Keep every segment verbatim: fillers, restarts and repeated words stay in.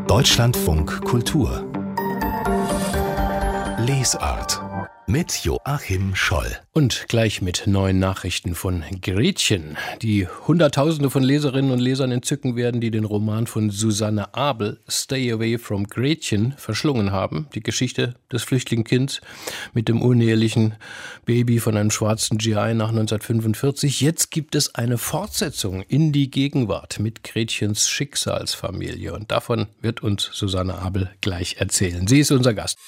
Deutschlandfunk Kultur Lesart mit Joachim Scholl. Und gleich mit neuen Nachrichten von Gretchen, die Hunderttausende von Leserinnen und Lesern entzücken werden, die den Roman von Susanne Abel, Stay Away from Gretchen, verschlungen haben. Die Geschichte des flüchtigen Kindes mit dem unehelichen Baby von einem schwarzen G I nach neunzehnhundertfünfundvierzig. Jetzt gibt es eine Fortsetzung in die Gegenwart mit Gretchens Schicksalsfamilie. Und davon wird uns Susanne Abel gleich erzählen. Sie ist unser Gast.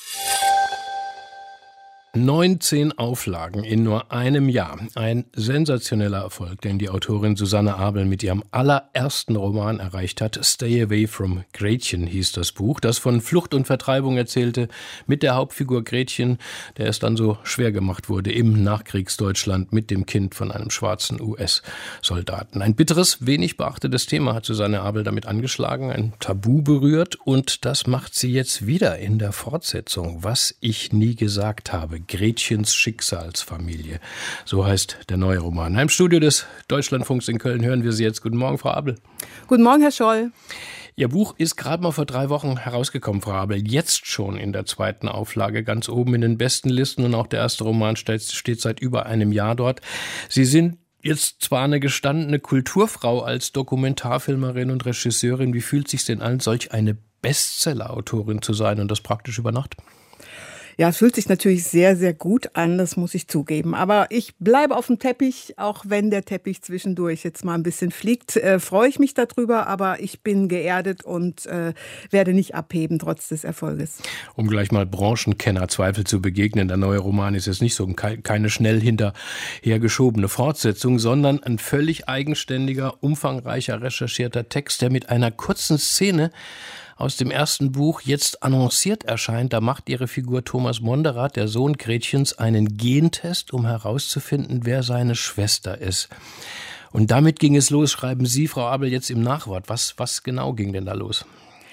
neunzehn Auflagen in nur einem Jahr. Ein sensationeller Erfolg, den die Autorin Susanne Abel mit ihrem allerersten Roman erreicht hat. Stay Away from Gretchen hieß das Buch, das von Flucht und Vertreibung erzählte, mit der Hauptfigur Gretchen, der es dann so schwer gemacht wurde im Nachkriegsdeutschland mit dem Kind von einem schwarzen U S-Soldaten. Ein bitteres, wenig beachtetes Thema hat Susanne Abel damit angeschlagen, ein Tabu berührt, und das macht sie jetzt wieder in der Fortsetzung. Was ich nie gesagt habe. Gretchens Schicksalsfamilie. So heißt der neue Roman. Im Studio des Deutschlandfunks in Köln hören wir Sie jetzt. Guten Morgen, Frau Abel. Guten Morgen, Herr Scholl. Ihr Buch ist gerade mal vor drei Wochen herausgekommen, Frau Abel. Jetzt schon in der zweiten Auflage, ganz oben in den besten Listen, und auch der erste Roman steht, steht seit über einem Jahr dort. Sie sind jetzt zwar eine gestandene Kulturfrau als Dokumentarfilmerin und Regisseurin. Wie fühlt es sich denn an, solch eine Bestseller-Autorin zu sein, und das praktisch über Nacht? Ja, es fühlt sich natürlich sehr, sehr gut an, das muss ich zugeben. Aber ich bleibe auf dem Teppich, auch wenn der Teppich zwischendurch jetzt mal ein bisschen fliegt, äh, freue ich mich darüber, aber ich bin geerdet und äh, werde nicht abheben, trotz des Erfolges. Um gleich mal Branchenkenner-Zweifel zu begegnen, der neue Roman ist jetzt nicht so keine schnell hinterhergeschobene Fortsetzung, sondern ein völlig eigenständiger, umfangreicher, recherchierter Text, der mit einer kurzen Szene aus dem ersten Buch jetzt annonciert erscheint. Da macht ihre Figur Thomas Monderath, der Sohn Gretchens, einen Gentest, um herauszufinden, wer seine Schwester ist. Und damit ging es los, schreiben Sie, Frau Abel, jetzt im Nachwort. Was, was genau ging denn da los?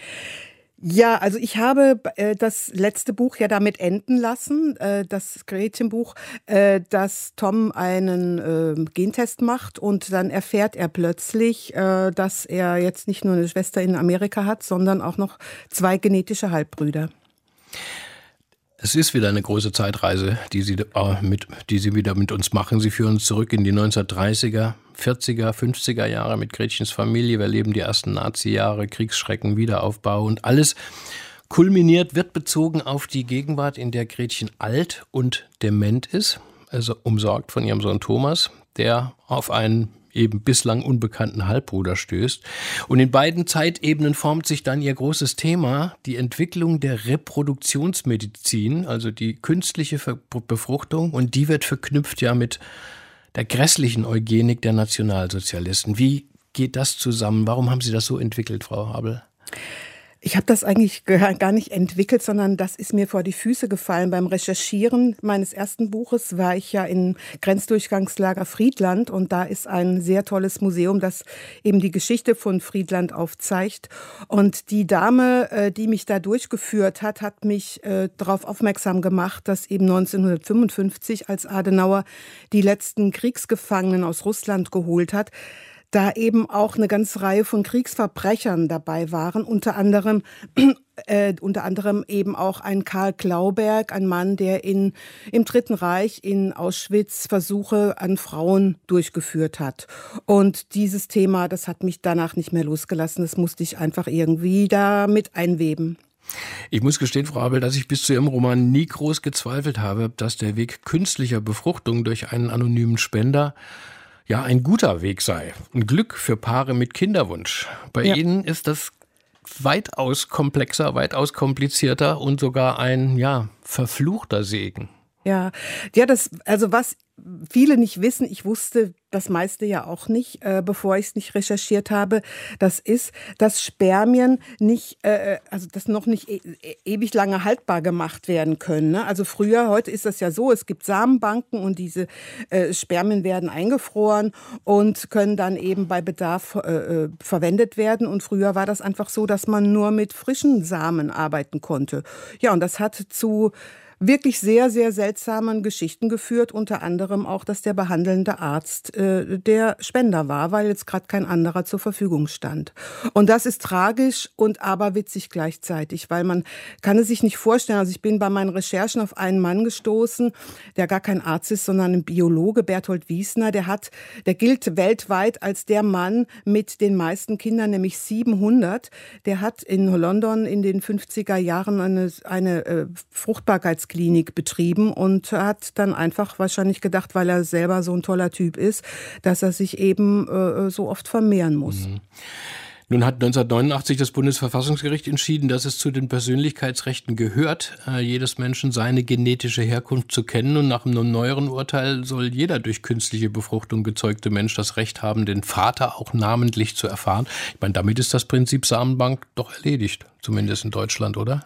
Ja, also ich habe äh, das letzte Buch ja damit enden lassen, äh, das Gretchenbuch, äh, dass Tom einen äh, Gentest macht, und dann erfährt er plötzlich, äh, dass er jetzt nicht nur eine Schwester in Amerika hat, sondern auch noch zwei genetische Halbbrüder. Es ist wieder eine große Zeitreise, die Sie, äh, mit, die Sie wieder mit uns machen. Sie führen uns zurück in die neunzehnhundertdreißiger, vierziger, fünfziger Jahre mit Gretchens Familie. Wir erleben die ersten Nazi-Jahre, Kriegsschrecken, Wiederaufbau, und alles kulminiert, wird bezogen auf die Gegenwart, in der Gretchen alt und dement ist, also umsorgt von ihrem Sohn Thomas, der auf einen eben bislang unbekannten Halbbruder stößt. Und in beiden Zeitebenen formt sich dann ihr großes Thema, die Entwicklung der Reproduktionsmedizin, also die künstliche Befruchtung, und die wird verknüpft ja mit der grässlichen Eugenik der Nationalsozialisten. Wie geht das zusammen? Warum haben Sie das so entwickelt, Frau Abel? Ich habe das eigentlich gar nicht entwickelt, sondern das ist mir vor die Füße gefallen. Beim Recherchieren meines ersten Buches war ich ja im Grenzdurchgangslager Friedland, und da ist ein sehr tolles Museum, das eben die Geschichte von Friedland aufzeigt. Und die Dame, die mich da durchgeführt hat, hat mich darauf aufmerksam gemacht, dass eben neunzehnhundertfünfundfünfzig, als Adenauer die letzten Kriegsgefangenen aus Russland geholt hat, da eben auch eine ganze Reihe von Kriegsverbrechern dabei waren, unter anderem äh, unter anderem eben auch ein Karl Klauberg, ein Mann, der in, im Dritten Reich in Auschwitz Versuche an Frauen durchgeführt hat. Und dieses Thema, das hat mich danach nicht mehr losgelassen, das musste ich einfach irgendwie da mit einweben. Ich muss gestehen, Frau Abel, dass ich bis zu Ihrem Roman nie groß gezweifelt habe, dass der Weg künstlicher Befruchtung durch einen anonymen Spender ja ein guter Weg sei. Ein Glück für Paare mit Kinderwunsch. Bei ja. Ihnen ist das weitaus komplexer, weitaus komplizierter und sogar ein, ja, verfluchter Segen. Ja, ja, das, also was viele nicht wissen, ich wusste das meiste ja auch nicht, äh, bevor ich es nicht recherchiert habe, das ist, dass Spermien nicht, äh, also das noch nicht e- ewig lange haltbar gemacht werden können. Ne? Also früher, heute ist das ja so, es gibt Samenbanken, und diese äh, Spermien werden eingefroren und können dann eben bei Bedarf äh, verwendet werden. Und früher war das einfach so, dass man nur mit frischen Samen arbeiten konnte. Ja, und das hat zu wirklich sehr, sehr seltsamen Geschichten geführt, unter anderem auch, dass der behandelnde Arzt äh, der Spender war, weil jetzt gerade kein anderer zur Verfügung stand. Und das ist tragisch und aberwitzig gleichzeitig, weil man kann es sich nicht vorstellen. Also ich bin bei meinen Recherchen auf einen Mann gestoßen, der gar kein Arzt ist, sondern ein Biologe, Berthold Wiesner, der hat, der gilt weltweit als der Mann mit den meisten Kindern, nämlich siebenhundert. Der hat in London in den fünfziger Jahren eine, eine äh, Fruchtbarkeits Klinik betrieben und hat dann einfach wahrscheinlich gedacht, weil er selber so ein toller Typ ist, dass er sich eben äh, so oft vermehren muss. Mhm. Nun hat neunzehnhundertneunundachtzig das Bundesverfassungsgericht entschieden, dass es zu den Persönlichkeitsrechten gehört, äh, jedes Menschen seine genetische Herkunft zu kennen. Und nach einem neueren Urteil soll jeder durch künstliche Befruchtung gezeugte Mensch das Recht haben, den Vater auch namentlich zu erfahren. Ich meine, damit ist das Prinzip Samenbank doch erledigt, zumindest in Deutschland, oder?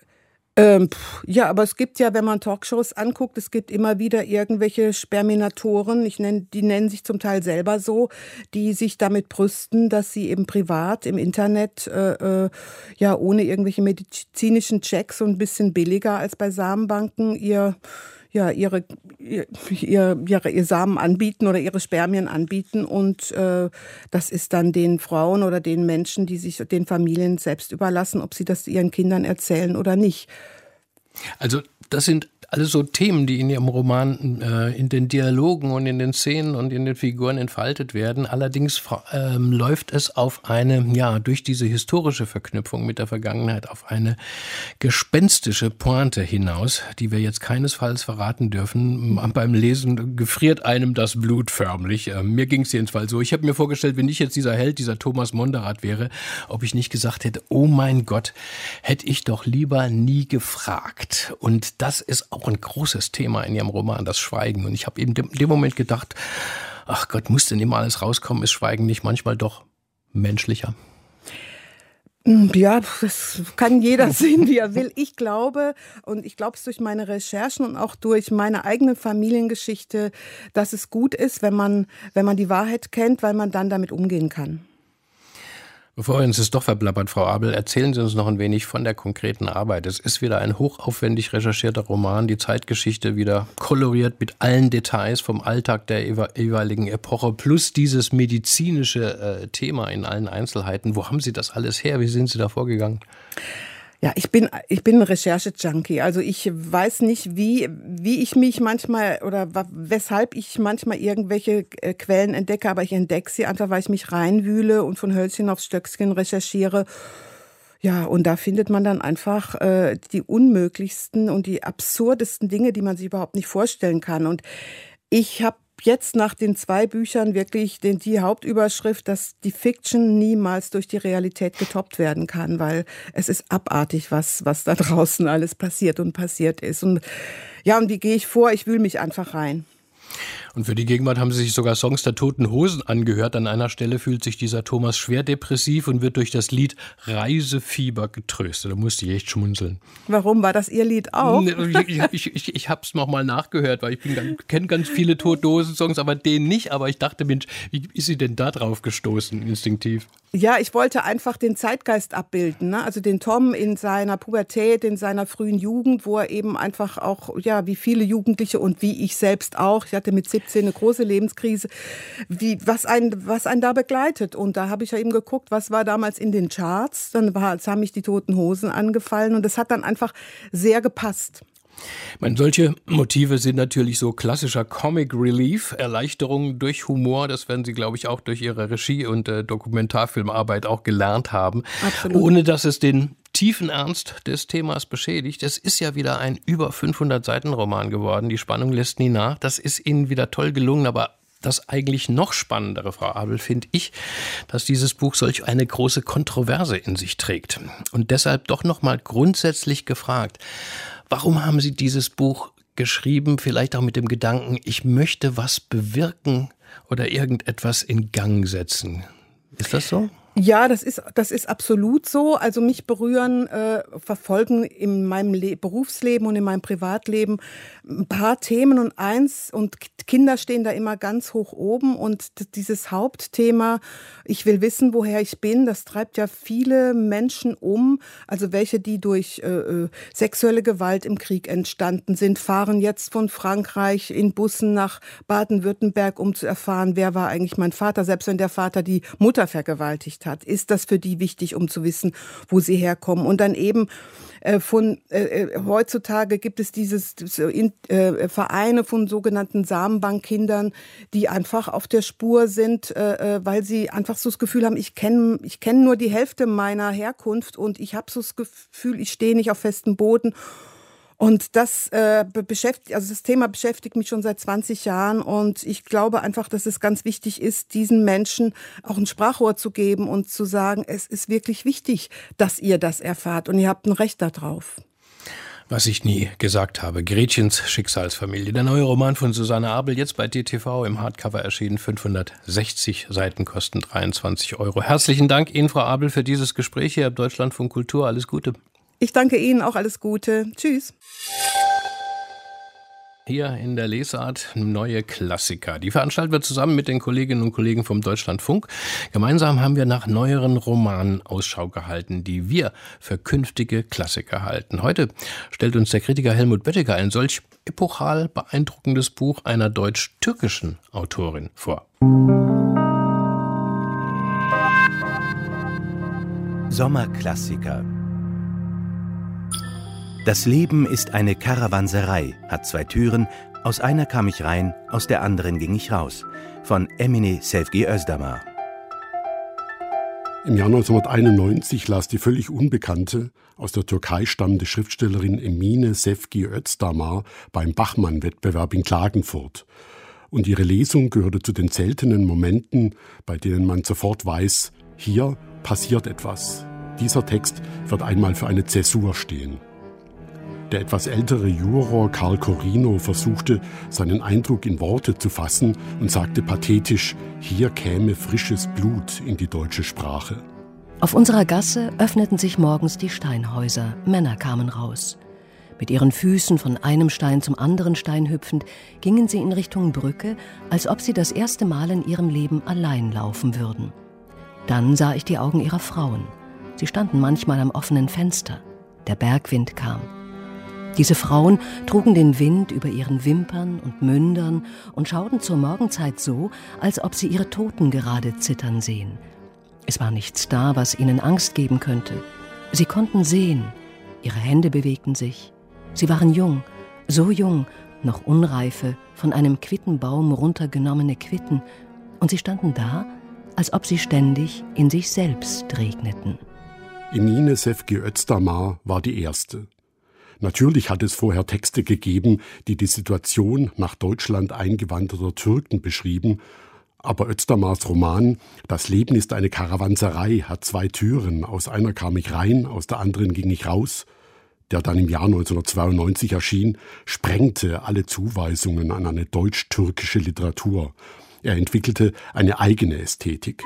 Ähm, ja, aber es gibt ja, wenn man Talkshows anguckt, es gibt immer wieder irgendwelche Sperminatoren, ich nenn, die nennen sich zum Teil selber so, die sich damit brüsten, dass sie eben privat im Internet, äh, äh, ja, ohne irgendwelche medizinischen Checks und ein bisschen billiger als bei Samenbanken ihr ja, ihre, ihr, ihr, ihr Samen anbieten oder ihre Spermien anbieten und äh, das ist dann den Frauen oder den Menschen, die sich den Familien selbst überlassen, ob sie das ihren Kindern erzählen oder nicht. Also das sind alles so Themen, die in Ihrem Roman äh, in den Dialogen und in den Szenen und in den Figuren entfaltet werden. Allerdings ähm, läuft es auf eine, ja, durch diese historische Verknüpfung mit der Vergangenheit auf eine gespenstische Pointe hinaus, die wir jetzt keinesfalls verraten dürfen. Beim Lesen gefriert einem das Blut förmlich. Äh, mir ging es jedenfalls so. Ich habe mir vorgestellt, wenn ich jetzt dieser Held, dieser Thomas Monderath wäre, ob ich nicht gesagt hätte, oh mein Gott, hätte ich doch lieber nie gefragt. Und das ist auch ein großes Thema in Ihrem Roman, das Schweigen. Und ich habe eben in dem Moment gedacht, ach Gott, muss denn immer alles rauskommen? Ist Schweigen nicht manchmal doch menschlicher? Ja, das kann jeder sehen, wie er will. Ich glaube, und ich glaube es durch meine Recherchen und auch durch meine eigene Familiengeschichte, dass es gut ist, wenn man, wenn man die Wahrheit kennt, weil man dann damit umgehen kann. Bevor wir uns das doch verblappert, Frau Abel, erzählen Sie uns noch ein wenig von der konkreten Arbeit. Es ist wieder ein hochaufwendig recherchierter Roman, die Zeitgeschichte wieder koloriert mit allen Details vom Alltag der jeweiligen Epoche, plus dieses medizinische äh, Thema in allen Einzelheiten. Wo haben Sie das alles her? Wie sind Sie da vorgegangen? Ja, ich bin, ich bin ein Recherche-Junkie. Also ich weiß nicht, wie, wie ich mich manchmal oder weshalb ich manchmal irgendwelche Quellen entdecke, aber ich entdecke sie einfach, weil ich mich reinwühle und von Hölzchen aufs Stöckchen recherchiere. Ja, und da findet man dann einfach äh, die unmöglichsten und die absurdesten Dinge, die man sich überhaupt nicht vorstellen kann. Und ich habe jetzt nach den zwei Büchern wirklich den, die Hauptüberschrift, dass die Fiction niemals durch die Realität getoppt werden kann, weil es ist abartig, was, was da draußen alles passiert und passiert ist. Und ja, und wie gehe ich vor? Ich wühle mich einfach rein. Und für die Gegenwart haben sie sich sogar Songs der Toten Hosen angehört. An einer Stelle fühlt sich dieser Thomas schwer depressiv und wird durch das Lied Reisefieber getröstet. Da musste ich echt schmunzeln. Warum? War das Ihr Lied auch? Ich, ich, ich, ich habe es noch mal nachgehört, weil ich kenne ganz viele Toten Hosen-Songs, aber den nicht. Aber ich dachte, Mensch, wie ist sie denn da drauf gestoßen, instinktiv? Ja, ich wollte einfach den Zeitgeist abbilden, ne? Also den Tom in seiner Pubertät, in seiner frühen Jugend, wo er eben einfach auch, ja, wie viele Jugendliche und wie ich selbst auch, ich hatte mit siebzehn eine große Lebenskrise, wie, was einen, was einen da begleitet. Und da habe ich ja eben geguckt, was war damals in den Charts, dann war, jetzt haben mich die Toten Hosen angefallen und das hat dann einfach sehr gepasst. Ich meine, solche Motive sind natürlich so klassischer Comic Relief, Erleichterung durch Humor. Das werden Sie, glaube ich, auch durch Ihre Regie- und äh, Dokumentarfilmarbeit auch gelernt haben. Absolut. Ohne dass es den tiefen Ernst des Themas beschädigt. Es ist ja wieder ein über fünfhundert Seiten Roman geworden. Die Spannung lässt nie nach. Das ist Ihnen wieder toll gelungen, aber das eigentlich noch spannendere, Frau Abel, finde ich, dass dieses Buch solch eine große Kontroverse in sich trägt. Und deshalb doch noch mal grundsätzlich gefragt, warum haben Sie dieses Buch geschrieben, vielleicht auch mit dem Gedanken, ich möchte was bewirken oder irgendetwas in Gang setzen? Ist das so? Ja, das ist, das ist absolut so. Also mich berühren, äh, verfolgen in meinem Le- Berufsleben und in meinem Privatleben ein paar Themen und eins, und Kinder stehen da immer ganz hoch oben, und d- dieses Hauptthema, ich will wissen, woher ich bin, das treibt ja viele Menschen um. Also welche, die durch äh, äh, sexuelle Gewalt im Krieg entstanden sind, fahren jetzt von Frankreich in Bussen nach Baden-Württemberg, um zu erfahren, wer war eigentlich mein Vater, selbst wenn der Vater die Mutter vergewaltigt hat, ist das für die wichtig, um zu wissen, wo sie herkommen. Und dann eben äh, von äh, heutzutage gibt es dieses äh, äh, Vereine von sogenannten Samenbankkindern, die einfach auf der Spur sind, äh, weil sie einfach so das Gefühl haben, ich kenne ich kenn nur die Hälfte meiner Herkunft und ich habe so das Gefühl, ich stehe nicht auf festem Boden. Und das äh, beschäftigt, also das Thema beschäftigt mich schon seit zwanzig Jahren, und ich glaube einfach, dass es ganz wichtig ist, diesen Menschen auch ein Sprachrohr zu geben und zu sagen, es ist wirklich wichtig, dass ihr das erfahrt und ihr habt ein Recht darauf. Was ich nie gesagt habe, Gretchens Schicksalsfamilie. Der neue Roman von Susanne Abel, jetzt bei D T V im Hardcover erschienen, fünfhundertsechzig Seiten, kosten dreiundzwanzig Euro. Herzlichen Dank Ihnen, Frau Abel, für dieses Gespräch hier im Deutschlandfunk Kultur. Alles Gute. Ich danke Ihnen, auch alles Gute. Tschüss. Hier in der Lesart neue Klassiker. Die veranstalten wir zusammen mit den Kolleginnen und Kollegen vom Deutschlandfunk. Gemeinsam haben wir nach neueren Romanen Ausschau gehalten, die wir für künftige Klassiker halten. Heute stellt uns der Kritiker Helmut Böttiger ein solch epochal beeindruckendes Buch einer deutsch-türkischen Autorin vor. Sommerklassiker. Das Leben ist eine Karawanserei, hat zwei Türen, aus einer kam ich rein, aus der anderen ging ich raus. Von Emine Sevgi Özdamar. Im Jahr neunzehnhunderteinundneunzig las die völlig unbekannte, aus der Türkei stammende Schriftstellerin Emine Sevgi Özdamar beim Bachmann-Wettbewerb in Klagenfurt. Und ihre Lesung gehörte zu den seltenen Momenten, bei denen man sofort weiß, hier passiert etwas. Dieser Text wird einmal für eine Zäsur stehen. Der etwas ältere Juror Karl Corino versuchte, seinen Eindruck in Worte zu fassen und sagte pathetisch, hier käme frisches Blut in die deutsche Sprache. Auf unserer Gasse öffneten sich morgens die Steinhäuser, Männer kamen raus. Mit ihren Füßen von einem Stein zum anderen Stein hüpfend, gingen sie in Richtung Brücke, als ob sie das erste Mal in ihrem Leben allein laufen würden. Dann sah ich die Augen ihrer Frauen. Sie standen manchmal am offenen Fenster. Der Bergwind kam. Diese Frauen trugen den Wind über ihren Wimpern und Mündern und schauten zur Morgenzeit so, als ob sie ihre Toten gerade zittern sehen. Es war nichts da, was ihnen Angst geben könnte. Sie konnten sehen, ihre Hände bewegten sich. Sie waren jung, so jung, noch unreife, von einem Quittenbaum runtergenommene Quitten, und sie standen da, als ob sie ständig in sich selbst regneten. Emine Sevgi Özdamar war die erste. Natürlich hat es vorher Texte gegeben, die die Situation nach Deutschland eingewanderter Türken beschrieben, aber Özdamars Roman »Das Leben ist eine Karawanserei« hat zwei Türen, aus einer kam ich rein, aus der anderen ging ich raus, der dann im Jahr neunzehnhundertzweiundneunzig erschien, sprengte alle Zuweisungen an eine deutsch-türkische Literatur. Er entwickelte eine eigene Ästhetik.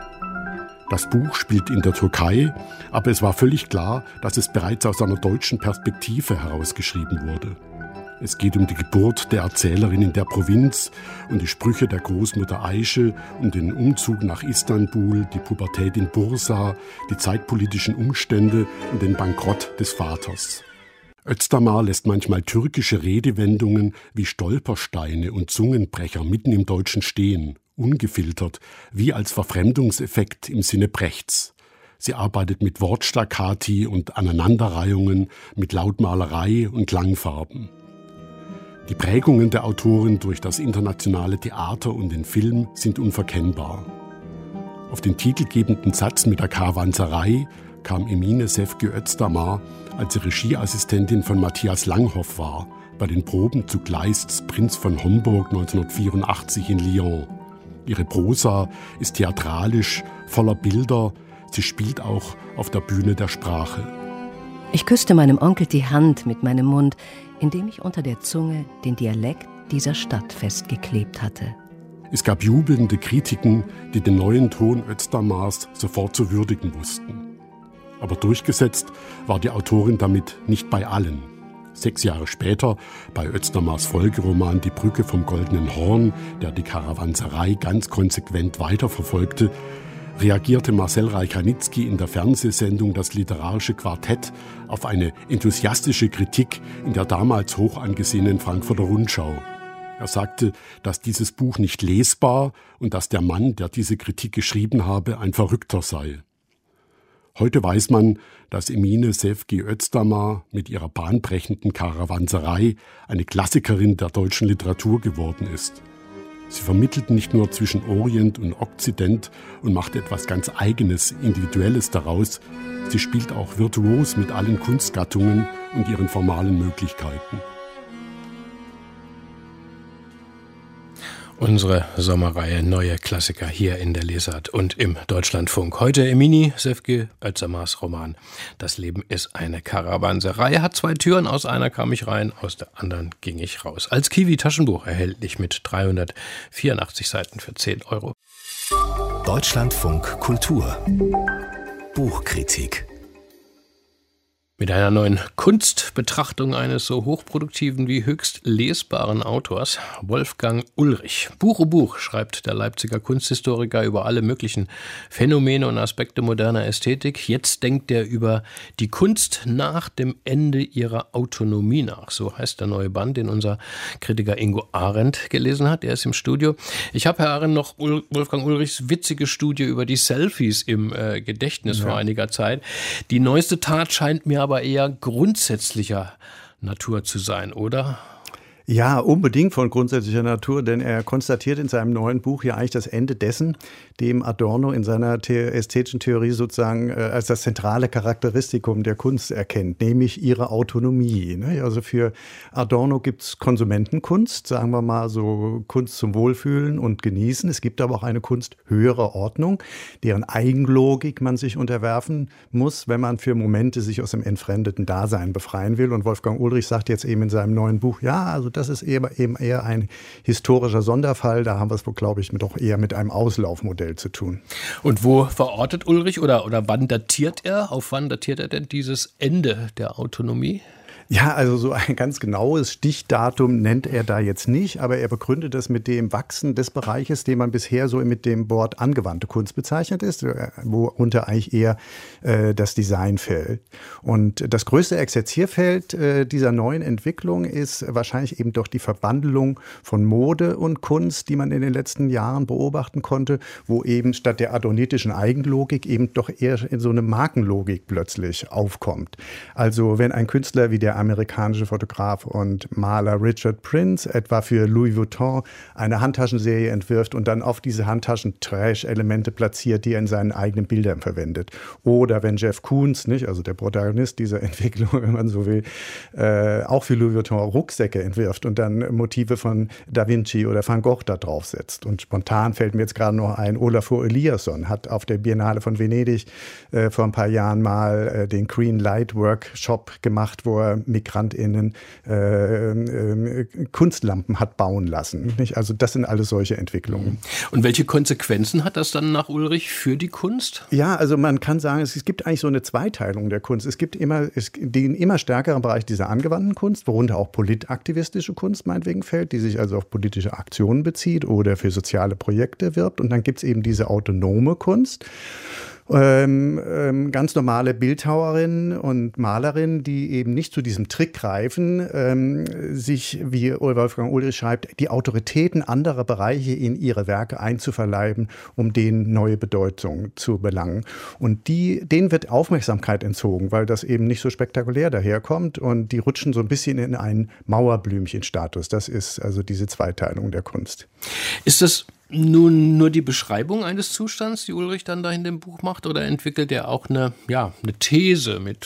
Das Buch spielt in der Türkei, aber es war völlig klar, dass es bereits aus einer deutschen Perspektive herausgeschrieben wurde. Es geht um die Geburt der Erzählerin in der Provinz und die Sprüche der Großmutter Aische und den Umzug nach Istanbul, die Pubertät in Bursa, die zeitpolitischen Umstände und den Bankrott des Vaters. Özdamar lässt manchmal türkische Redewendungen wie Stolpersteine und Zungenbrecher mitten im Deutschen stehen, ungefiltert, wie als Verfremdungseffekt im Sinne Brechts. Sie arbeitet mit Wortstaccati und Aneinanderreihungen, mit Lautmalerei und Klangfarben. Die Prägungen der Autorin durch das internationale Theater und den Film sind unverkennbar. Auf den titelgebenden Satz mit der Karawanserei kam Emine Sevgi Özdamar, als sie Regieassistentin von Matthias Langhoff war, bei den Proben zu Kleists Prinz von Homburg neunzehnhundertvierundachtzig in Lyon. Ihre Prosa ist theatralisch, voller Bilder. Sie spielt auch auf der Bühne der Sprache. Ich küsste meinem Onkel die Hand mit meinem Mund, indem ich unter der Zunge den Dialekt dieser Stadt festgeklebt hatte. Es gab jubelnde Kritiken, die den neuen Ton Özdamars sofort zu würdigen wussten. Aber durchgesetzt war die Autorin damit nicht bei allen. Sechs Jahre später, bei Özdamars Folgeroman Die Brücke vom Goldenen Horn, der die Karawanserei ganz konsequent weiterverfolgte, reagierte Marcel Reich-Ranitzky in der Fernsehsendung Das literarische Quartett auf eine enthusiastische Kritik in der damals hoch angesehenen Frankfurter Rundschau. Er sagte, dass dieses Buch nicht lesbar und dass der Mann, der diese Kritik geschrieben habe, ein Verrückter sei. Heute weiß man, dass Emine Sevgi Özdamar mit ihrer bahnbrechenden Karawanserei eine Klassikerin der deutschen Literatur geworden ist. Sie vermittelt nicht nur zwischen Orient und Okzident und macht etwas ganz Eigenes, Individuelles daraus. Sie spielt auch virtuos mit allen Kunstgattungen und ihren formalen Möglichkeiten. Unsere Sommerreihe Neue Klassiker hier in der Lesart und im Deutschlandfunk. Heute Emine Sevgi Özdamars Roman Das Leben ist eine Karawanserei. Hat zwei Türen, aus einer kam ich rein, aus der anderen ging ich raus. Als Kiwi-Taschenbuch erhältlich mit dreihundertvierundachtzig Seiten für zehn Euro. Deutschlandfunk Kultur Buchkritik. Mit einer neuen Kunstbetrachtung eines so hochproduktiven wie höchst lesbaren Autors, Wolfgang Ulrich. Buch um Buch schreibt der Leipziger Kunsthistoriker über alle möglichen Phänomene und Aspekte moderner Ästhetik. Jetzt denkt er über die Kunst nach dem Ende ihrer Autonomie nach. So heißt der neue Band, den unser Kritiker Ingo Arendt gelesen hat. Er ist im Studio. Ich habe, Herr Arendt, noch Wolfgang Ulrichs witzige Studie über die Selfies im äh, Gedächtnis ja. vor einiger Zeit. Die neueste Tat scheint mir aber aber eher grundsätzlicher Natur zu sein, oder? Ja, unbedingt von grundsätzlicher Natur, denn er konstatiert in seinem neuen Buch ja eigentlich das Ende dessen, dem Adorno in seiner the- ästhetischen Theorie sozusagen äh, als das zentrale Charakteristikum der Kunst erkennt, nämlich ihre Autonomie. Ne? Also für Adorno gibt es Konsumentenkunst, sagen wir mal so Kunst zum Wohlfühlen und Genießen. Es gibt aber auch eine Kunst höherer Ordnung, deren Eigenlogik man sich unterwerfen muss, wenn man für Momente sich aus dem entfremdeten Dasein befreien will. Und Wolfgang Ulrich sagt jetzt eben in seinem neuen Buch, ja, also das ist eben eher ein historischer Sonderfall. Da haben wir es wohl, glaube ich, doch eher mit einem Auslaufmodell zu tun. Und wo verortet Ulrich oder, oder wann datiert er? Auf wann datiert er denn dieses Ende der Autonomie? Ja, also so ein ganz genaues Stichdatum nennt er da jetzt nicht, aber er begründet das mit dem Wachsen des Bereiches, den man bisher so mit dem Wort angewandte Kunst bezeichnet ist, worunter eigentlich eher äh, das Design fällt. Und das größte Exerzierfeld äh, dieser neuen Entwicklung ist wahrscheinlich eben doch die Verwandlung von Mode und Kunst, die man in den letzten Jahren beobachten konnte, wo eben statt der adornitischen Eigenlogik eben doch eher in so eine Markenlogik plötzlich aufkommt. Also wenn ein Künstler wie der amerikanische Fotograf und Maler Richard Prince etwa für Louis Vuitton eine Handtaschenserie entwirft und dann auf diese Handtaschen Trash-Elemente platziert, die er in seinen eigenen Bildern verwendet. Oder wenn Jeff Koons, nicht, also der Protagonist dieser Entwicklung, wenn man so will, äh, auch für Louis Vuitton Rucksäcke entwirft und dann Motive von Da Vinci oder Van Gogh da draufsetzt. Und spontan fällt mir jetzt gerade noch ein, Olafur Eliasson hat auf der Biennale von Venedig äh, vor ein paar Jahren mal äh, den Green Light Workshop gemacht, wo er MigrantInnen äh, äh, Kunstlampen hat bauen lassen. Nicht? Also das sind alles solche Entwicklungen. Und welche Konsequenzen hat das dann nach Ulrich für die Kunst? Ja, also man kann sagen, es gibt eigentlich so eine Zweiteilung der Kunst. Es gibt immer es, den immer stärkeren Bereich dieser angewandten Kunst, worunter auch politaktivistische Kunst meinetwegen fällt, die sich also auf politische Aktionen bezieht oder für soziale Projekte wirbt. Und dann gibt es eben diese autonome Kunst. Ähm, ähm, ganz normale Bildhauerinnen und Malerinnen, die eben nicht zu diesem Trick greifen, ähm, sich, wie Wolfgang Ulrich schreibt, die Autoritäten anderer Bereiche in ihre Werke einzuverleiben, um denen neue Bedeutung zu belangen. Und die, denen wird Aufmerksamkeit entzogen, weil das eben nicht so spektakulär daherkommt und die rutschen so ein bisschen in einen Mauerblümchen-Status. Das ist also diese Zweiteilung der Kunst. Ist das nun nur die Beschreibung eines Zustands, die Ulrich dann da in dem Buch macht, oder entwickelt er auch eine, ja, eine These mit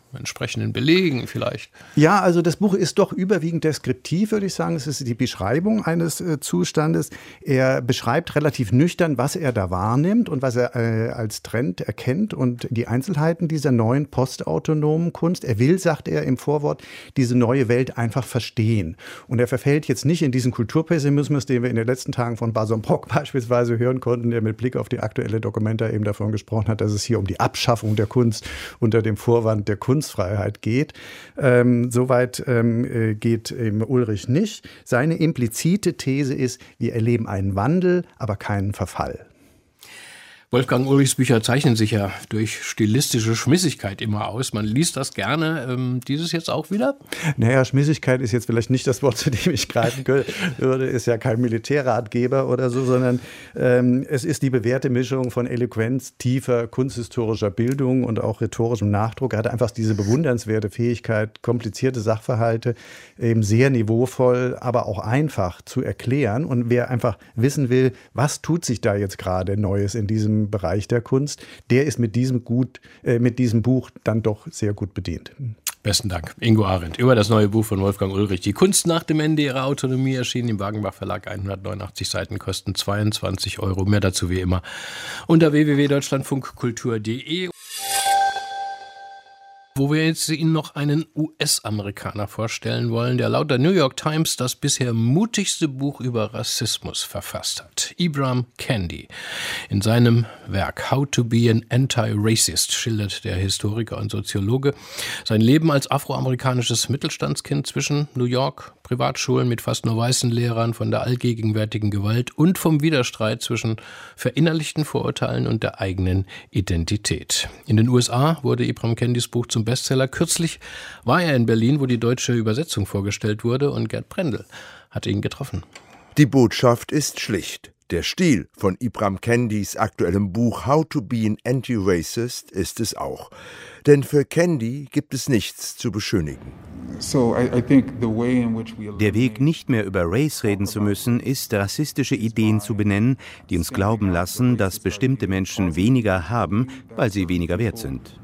entsprechenden Belegen vielleicht? Ja, also das Buch ist doch überwiegend deskriptiv, würde ich sagen. Es ist die Beschreibung eines äh, Zustandes. Er beschreibt relativ nüchtern, was er da wahrnimmt und was er äh, als Trend erkennt und die Einzelheiten dieser neuen postautonomen Kunst. Er will, sagt er im Vorwort, diese neue Welt einfach verstehen. Und er verfällt jetzt nicht in diesen Kulturpessimismus, den wir in den letzten Tagen von Bason Brock beispielsweise hören konnten, der mit Blick auf die aktuelle Dokumenta eben davon gesprochen hat, dass es hier um die Abschaffung der Kunst unter dem Vorwand der Kunst Kunstfreiheit geht. Ähm, Soweit ähm, geht eben Ulrich nicht. Seine implizite These ist, wir erleben einen Wandel, aber keinen Verfall. Wolfgang Ulrichs Bücher zeichnen sich ja durch stilistische Schmissigkeit immer aus. Man liest das gerne. Ähm, dieses jetzt auch wieder? Naja, Schmissigkeit ist jetzt vielleicht nicht das Wort, zu dem ich greifen würde. Ist ja kein Militärratgeber oder so, sondern ähm, es ist die bewährte Mischung von Eloquenz, tiefer kunsthistorischer Bildung und auch rhetorischem Nachdruck. Er hat einfach diese bewundernswerte Fähigkeit, komplizierte Sachverhalte eben sehr niveauvoll, aber auch einfach zu erklären. Und wer einfach wissen will, was tut sich da jetzt gerade Neues in diesem Bereich der Kunst, der ist mit diesem, gut, äh, mit diesem Buch dann doch sehr gut bedient. Besten Dank. Ingo Arendt über das neue Buch von Wolfgang Ulrich. Die Kunst nach dem Ende ihrer Autonomie erschienen im Wagenbach Verlag. hundertneunundachtzig Seiten, kosten zweiundzwanzig Euro. Mehr dazu wie immer unter w w w punkt deutschlandfunk kultur punkt d e. Wo wir jetzt Ihnen noch einen U S-Amerikaner vorstellen wollen, der laut der New York Times das bisher mutigste Buch über Rassismus verfasst hat. Ibram Kendi. In seinem Werk How to be an Anti-Racist schildert der Historiker und Soziologe sein Leben als afroamerikanisches Mittelstandskind zwischen New York, Privatschulen mit fast nur weißen Lehrern, von der allgegenwärtigen Gewalt und vom Widerstreit zwischen verinnerlichten Vorurteilen und der eigenen Identität. In den U S A wurde Ibram Kendis Buch zum Bestseller. Kürzlich war er in Berlin, wo die deutsche Übersetzung vorgestellt wurde, und Gerd Brendel hat ihn getroffen. Die Botschaft ist schlicht. Der Stil von Ibram Kendis aktuellem Buch How to be an Anti-Racist ist es auch. Denn für Kendi gibt es nichts zu beschönigen. Der Weg, nicht mehr über Race reden zu müssen, ist, rassistische Ideen zu benennen, die uns glauben lassen, dass bestimmte Menschen weniger haben, weil sie weniger wert sind.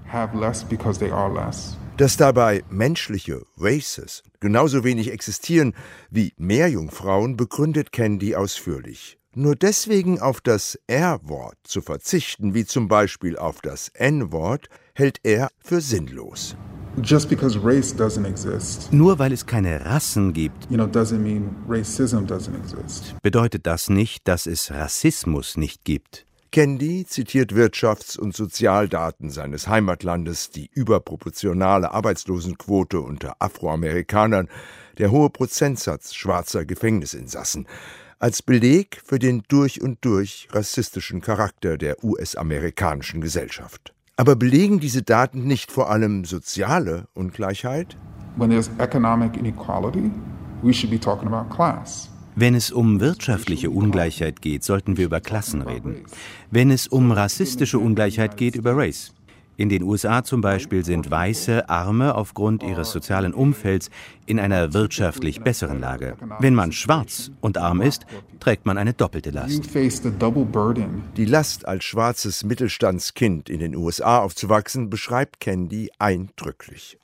Dass dabei menschliche Races genauso wenig existieren wie Meerjungfrauen, begründet Kendi ausführlich. Nur deswegen auf das R-Wort zu verzichten, wie zum Beispiel auf das N-Wort, hält er für sinnlos. Just because race doesn't exist, Nur weil es keine Rassen gibt, you know, doesn't mean racism doesn't exist. bedeutet das nicht, dass es Rassismus nicht gibt. Kendi zitiert Wirtschafts- und Sozialdaten seines Heimatlandes, die überproportionale Arbeitslosenquote unter Afroamerikanern, der hohe Prozentsatz schwarzer Gefängnisinsassen, als Beleg für den durch und durch rassistischen Charakter der U S-amerikanischen Gesellschaft. Aber belegen diese Daten nicht vor allem soziale Ungleichheit? When there's economic inequality, we should be talking about class. Wenn es um wirtschaftliche Ungleichheit geht, sollten wir über Klassen reden. Wenn es um rassistische Ungleichheit geht, über Race. In den U S A zum Beispiel sind weiße Arme aufgrund ihres sozialen Umfelds in einer wirtschaftlich besseren Lage. Wenn man schwarz und arm ist, trägt man eine doppelte Last. Die Last, als schwarzes Mittelstandskind in den U S A aufzuwachsen, beschreibt Kendi eindrücklich.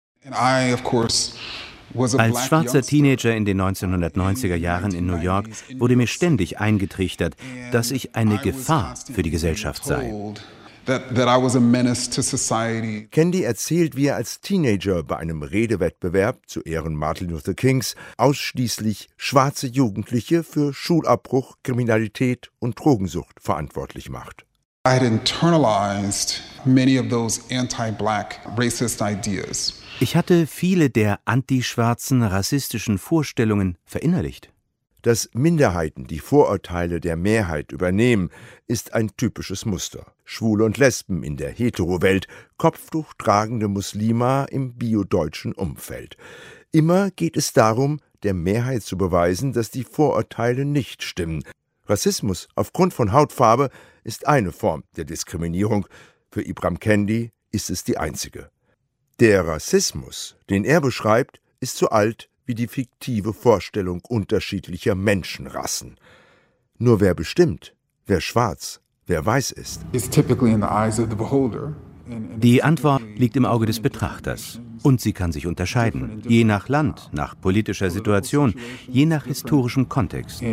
Als schwarzer Teenager in den neunzehnhundertneunziger Jahren in New York wurde mir ständig eingetrichtert, dass ich eine Gefahr für die Gesellschaft sei. That, that I was a menace to society. Kendi erzählt, wie er als Teenager bei einem Redewettbewerb zu Ehren Martin Luther Kings ausschließlich schwarze Jugendliche für Schulabbruch, Kriminalität und Drogensucht verantwortlich macht. I had internalized many of those anti-black racist ideas. Ich hatte viele der antischwarzen rassistischen Vorstellungen verinnerlicht. Dass Minderheiten die Vorurteile der Mehrheit übernehmen, ist ein typisches Muster. Schwule und Lesben in der Hetero-Welt, Kopftuch tragende Muslima im biodeutschen Umfeld. Immer geht es darum, der Mehrheit zu beweisen, dass die Vorurteile nicht stimmen. Rassismus aufgrund von Hautfarbe ist eine Form der Diskriminierung. Für Ibram Kendi ist es die einzige. Der Rassismus, den er beschreibt, ist so alt wie die fiktive Vorstellung unterschiedlicher Menschenrassen. Nur wer bestimmt, wer schwarz, wer weiß ist, It's typically in the eyes of the beholder. Die Antwort liegt im Auge des Betrachters. Und sie kann sich unterscheiden, je nach Land, nach politischer Situation, je nach historischem Kontext.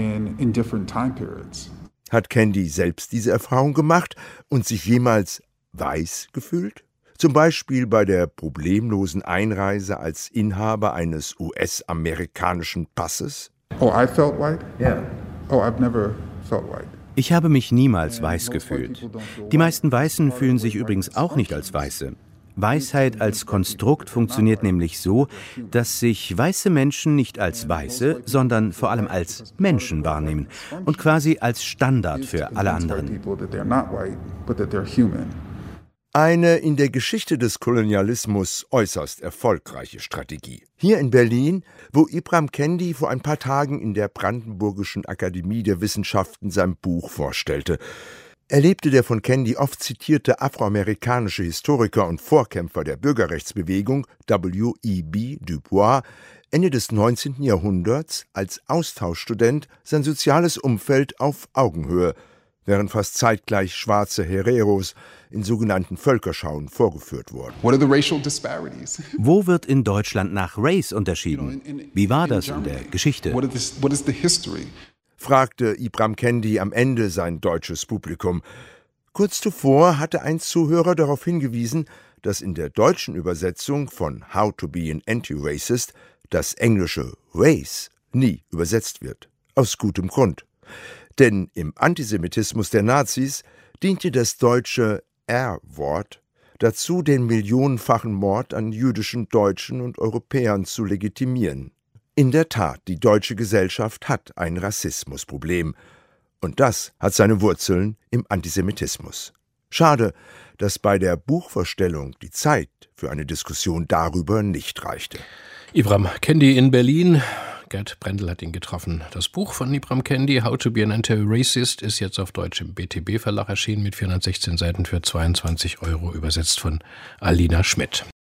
Hat Kendi selbst diese Erfahrung gemacht und sich jemals weiß gefühlt? Zum Beispiel bei der problemlosen Einreise als Inhaber eines U S-amerikanischen Passes? Oh, I felt white? Yeah. Oh, I've never felt white. Ich habe mich niemals weiß gefühlt. Die meisten Weißen fühlen sich übrigens auch nicht als Weiße. Weisheit als Konstrukt funktioniert nämlich so, dass sich weiße Menschen nicht als Weiße, sondern vor allem als Menschen wahrnehmen und quasi als Standard für alle anderen. Eine in der Geschichte des Kolonialismus äußerst erfolgreiche Strategie. Hier in Berlin, wo Ibram Kendi vor ein paar Tagen in der Brandenburgischen Akademie der Wissenschaften sein Buch vorstellte, erlebte der von Kendi oft zitierte afroamerikanische Historiker und Vorkämpfer der Bürgerrechtsbewegung W E B Du Bois Ende des neunzehnten Jahrhunderts als Austauschstudent sein soziales Umfeld auf Augenhöhe, während fast zeitgleich schwarze Hereros in sogenannten Völkerschauen vorgeführt wurden. What are the racial disparities? Wo wird in Deutschland nach Race unterschieden? Wie war das in der Geschichte? What is, what is the history? Fragte Ibram Kendi am Ende sein deutsches Publikum. Kurz zuvor hatte ein Zuhörer darauf hingewiesen, dass in der deutschen Übersetzung von How to be an Anti-Racist das englische Race nie übersetzt wird. Aus gutem Grund. Denn im Antisemitismus der Nazis diente das deutsche R-Wort dazu, den millionenfachen Mord an jüdischen Deutschen und Europäern zu legitimieren. In der Tat, die deutsche Gesellschaft hat ein Rassismusproblem. Und das hat seine Wurzeln im Antisemitismus. Schade, dass bei der Buchvorstellung die Zeit für eine Diskussion darüber nicht reichte. Ibram Kendi in Berlin. Gerd Brendel hat ihn getroffen. Das Buch von Ibram Kendi, How to be an Anti-Racist, ist jetzt auf Deutsch im B T B-Verlag erschienen mit vierhundertsechzehn Seiten für zweiundzwanzig Euro, übersetzt von Alina Schmidt.